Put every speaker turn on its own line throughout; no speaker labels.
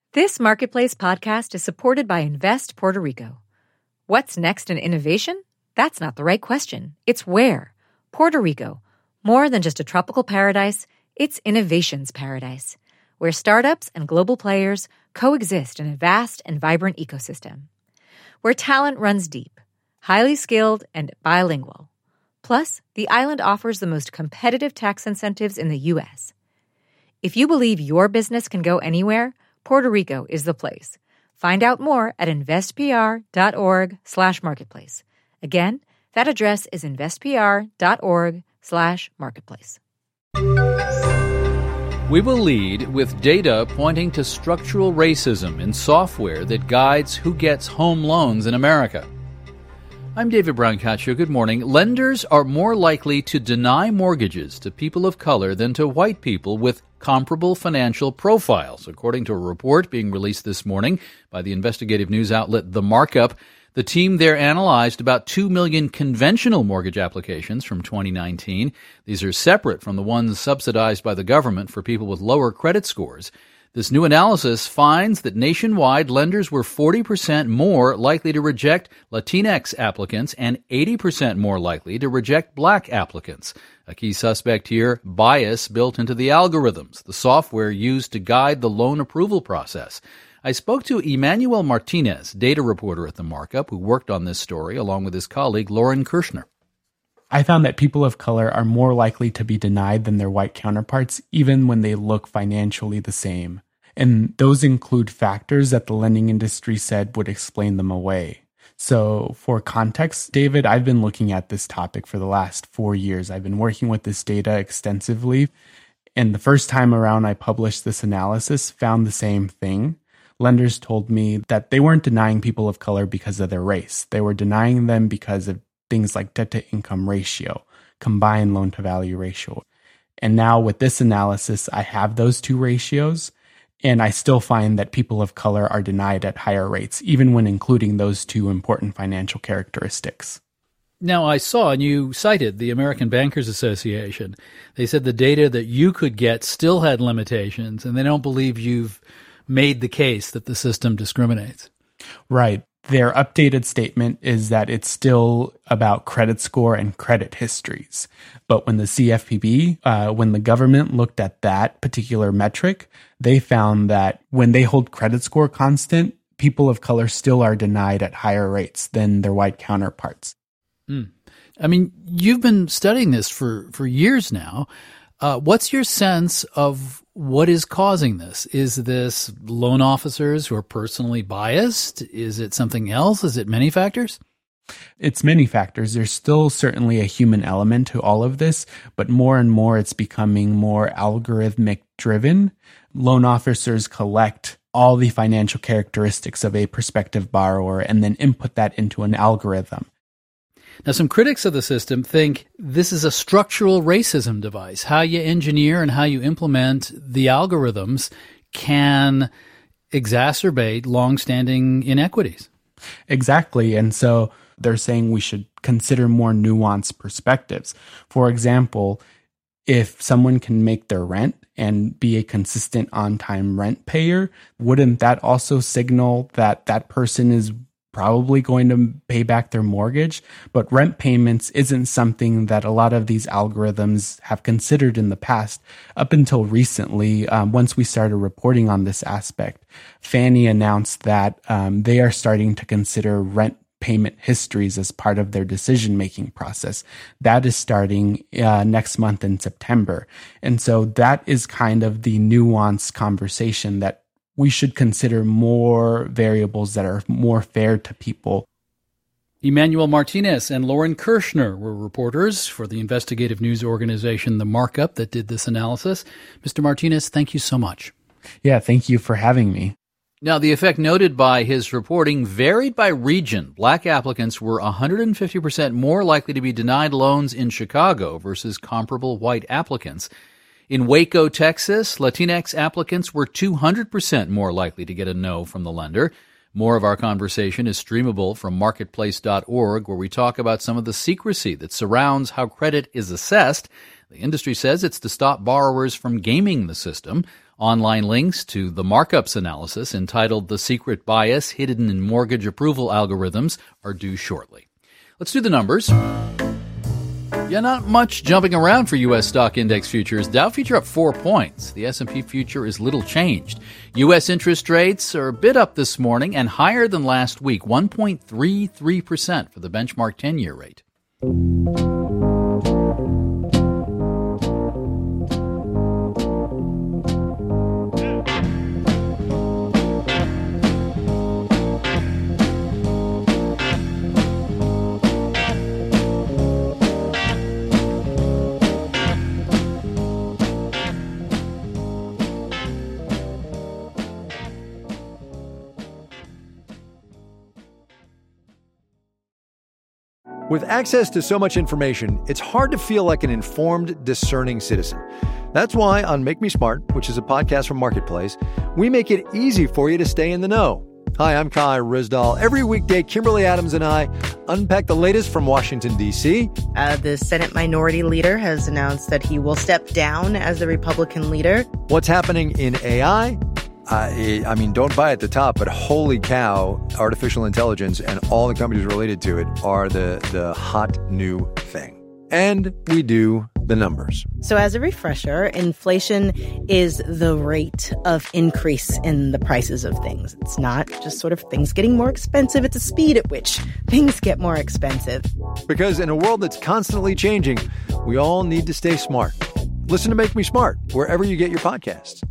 This Marketplace podcast is supported by Invest Puerto Rico. What's next in innovation? That's not the right question. It's where. Puerto Rico. More than just a tropical paradise, it's innovation's paradise, where startups and global players coexist in a vast and vibrant ecosystem. Where talent runs deep, highly skilled, and bilingual. Plus, the island offers the most competitive tax incentives in the U.S. If you believe your business can go anywhere, Puerto Rico is the place. Find out more at investpr.org/marketplace. Again, that address is investpr.org/marketplace.
We will lead with data pointing to structural racism in software that guides who gets home loans in America. I'm David Brancaccio. Good morning. Lenders are more likely to deny mortgages to people of color than to white people with comparable financial profiles, according to a report being released this morning by the investigative news outlet The Markup. The team there analyzed about 2 million conventional mortgage applications from 2019. These are separate from the ones subsidized by the government for people with lower credit scores. This new analysis finds that nationwide, lenders were 40% more likely to reject Latinx applicants and 80% more likely to reject black applicants. A key suspect here, bias built into the algorithms, the software used to guide the loan approval process. I spoke to Emmanuel Martinez, data reporter at The Markup, who worked on this story along with his colleague Lauren Kirshner.
I found that people of color are more likely to be denied than their white counterparts, even when they look financially the same. And those include factors that the lending industry said would explain them away. So for context, David, I've been looking at this topic for the last 4 years. I've been working with this data extensively. And the first time around I published this analysis, found the same thing. Lenders told me that they weren't denying people of color because of their race. They were denying them because of things like debt-to-income ratio, combined loan-to-value ratio. And now with this analysis, I have those two ratios, and I still find that people of color are denied at higher rates, even when including those two important financial characteristics.
Now, I saw, and you cited the American Bankers Association. They said the data that you could get still had limitations, and they don't believe you've made the case that the system discriminates.
Right. Their updated statement is that it's still about credit score and credit histories. But when the CFPB, when the government looked at that particular metric, they found that when they hold credit score constant, people of color still are denied at higher rates than their white counterparts.
I mean, you've been studying this for years now. What's your sense of what is causing this? Is this loan officers who are personally biased? Is it something else? Is it many factors?
It's many factors. There's still certainly a human element to all of this, but more and more it's becoming more algorithmic driven. Loan officers collect all the financial characteristics of a prospective borrower and then input that into an algorithm.
Now, some critics of the system think this is a structural racism device. How you engineer and how you implement the algorithms can exacerbate longstanding inequities.
Exactly. And so they're saying we should consider more nuanced perspectives. For example, if someone can make their rent and be a consistent on-time rent payer, wouldn't that also signal that that person is probably going to pay back their mortgage? But rent payments isn't something that a lot of these algorithms have considered in the past. Up until recently, once we started reporting on this aspect, Fannie announced that they are starting to consider rent payment histories as part of their decision-making process. That is starting next month in September. And so that is kind of the nuanced conversation that we should consider more variables that are more fair to people.
Emmanuel Martinez and Lauren Kirshner were reporters for the investigative news organization The Markup that did this analysis. Mr. Martinez, thank you so much.
Yeah, thank you for having me.
Now, the effect noted by his reporting varied by region. Black applicants were 150% more likely to be denied loans in Chicago versus comparable white applicants. In Waco, Texas, Latinx applicants were 200% more likely to get a no from the lender. More of our conversation is streamable from marketplace.org, where we talk about some of the secrecy that surrounds how credit is assessed. The industry says it's to stop borrowers from gaming the system. Online links to the markups analysis entitled The Secret Bias Hidden in Mortgage Approval Algorithms are due shortly. Let's do the numbers. Yeah, not much jumping around for U.S. stock index futures. Dow future up 4 points. The S&P future is little changed. U.S. interest rates are a bit up this morning and higher than last week, 1.33% for the benchmark 10-year rate.
With access to so much information, it's hard to feel like an informed, discerning citizen. That's why on Make Me Smart, which is a podcast from Marketplace, we make it easy for you to stay in the know. Hi, I'm Kai Ryssdal. Every weekday, Kimberly Adams and I unpack the latest from Washington, D.C.
The Senate Minority Leader has announced that he will step down as the Republican leader.
What's happening in AI? I mean, don't buy at the top, but holy cow, artificial intelligence and all the companies related to it are the hot new thing. And we do the numbers.
So as a refresher, inflation is the rate of increase in the prices of things. It's not just sort of things getting more expensive. It's the speed at which things get more expensive.
Because in a world that's constantly changing, we all need to stay smart. Listen to Make Me Smart wherever you get your podcasts.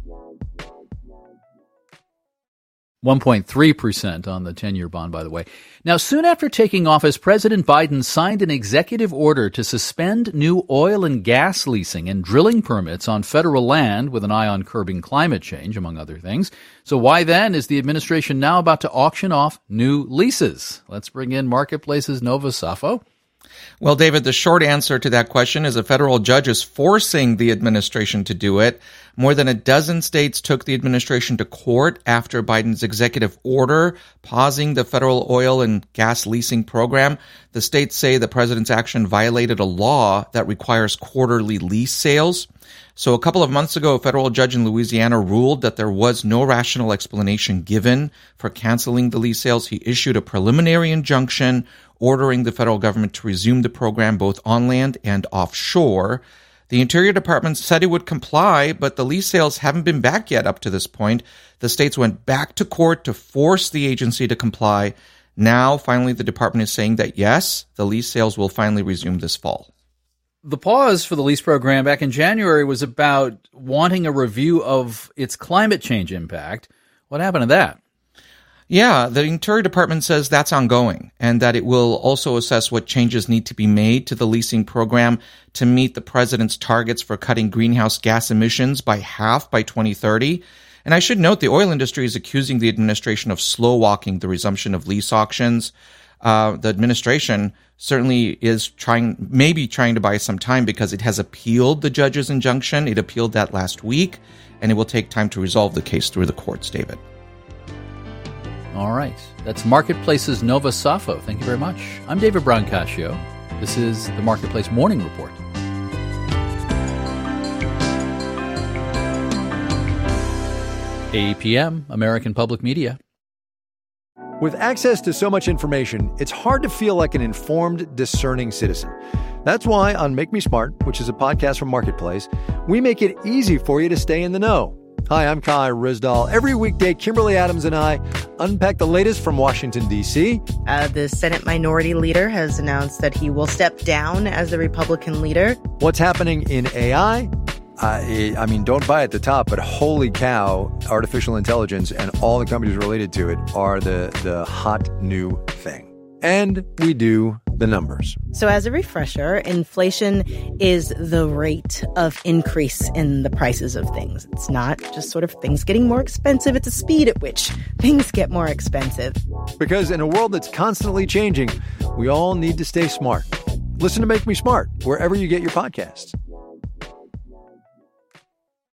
1.3% on the 10-year bond, by the way. Now, soon after taking office, President Biden signed an executive order to suspend new oil and gas leasing and drilling permits on federal land with an eye on curbing climate change, among other things. So why then is the administration now about to auction off new leases? Let's bring in Marketplace's Nova Safo.
Well, David, the short answer to that question is a federal judge is forcing the administration to do it. More than a dozen states took the administration to court after Biden's executive order pausing the federal oil and gas leasing program. The states say the president's action violated a law that requires quarterly lease sales. So a couple of months ago, a federal judge in Louisiana ruled that there was no rational explanation given for canceling the lease sales. He issued a preliminary injunction ordering the federal government to resume the program both on land and offshore. The Interior Department said it would comply, but the lease sales haven't been back yet up to this point. The states went back to court to force the agency to comply. Now, finally, the department is saying that, yes, the lease sales will finally resume this fall.
The pause for the lease program back in January was about wanting a review of its climate change impact. What happened to that?
Yeah, the Interior Department says that's ongoing and that it will also assess what changes need to be made to the leasing program to meet the president's targets for cutting greenhouse gas emissions by half by 2030. And I should note the oil industry is accusing the administration of slow-walking the resumption of lease auctions. The administration certainly is maybe trying to buy some time because it has appealed the judge's injunction. It appealed that last week, and it will take time to resolve the case through the courts, David.
All right. That's Marketplace's Nova Safo. Thank you very much. I'm David Brancaccio. This is the Marketplace Morning Report. APM, American Public Media.
With access to so much information, it's hard to feel like an informed, discerning citizen. That's why on Make Me Smart, which is a podcast from Marketplace, we make it easy for you to stay in the know. Hi, I'm Kai Ryssdal. Every weekday, Kimberly Adams and I unpack the latest from Washington, D.C.
The Senate Minority Leader has announced that he will step down as the Republican leader.
What's happening in AI? I mean, don't buy at the top, but holy cow, artificial intelligence and all the companies related to it are the hot new thing. And we do the numbers.
So as a refresher, inflation is the rate of increase in the prices of things. It's not just sort of things getting more expensive. It's the speed at which things get more expensive.
Because in a world that's constantly changing, we all need to stay smart. Listen to Make Me Smart wherever you get your podcasts.